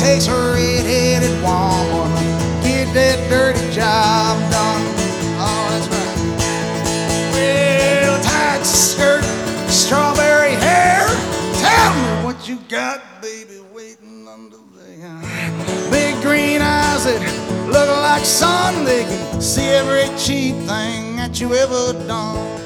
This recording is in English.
takes a red-headed woman to get that dirty job done. Oh, that's right. Well, tight skirt, strawberry hair. Tell me what you got, baby, waiting under there. Big green eyes that look like sun. They can see every cheap thing that you ever done.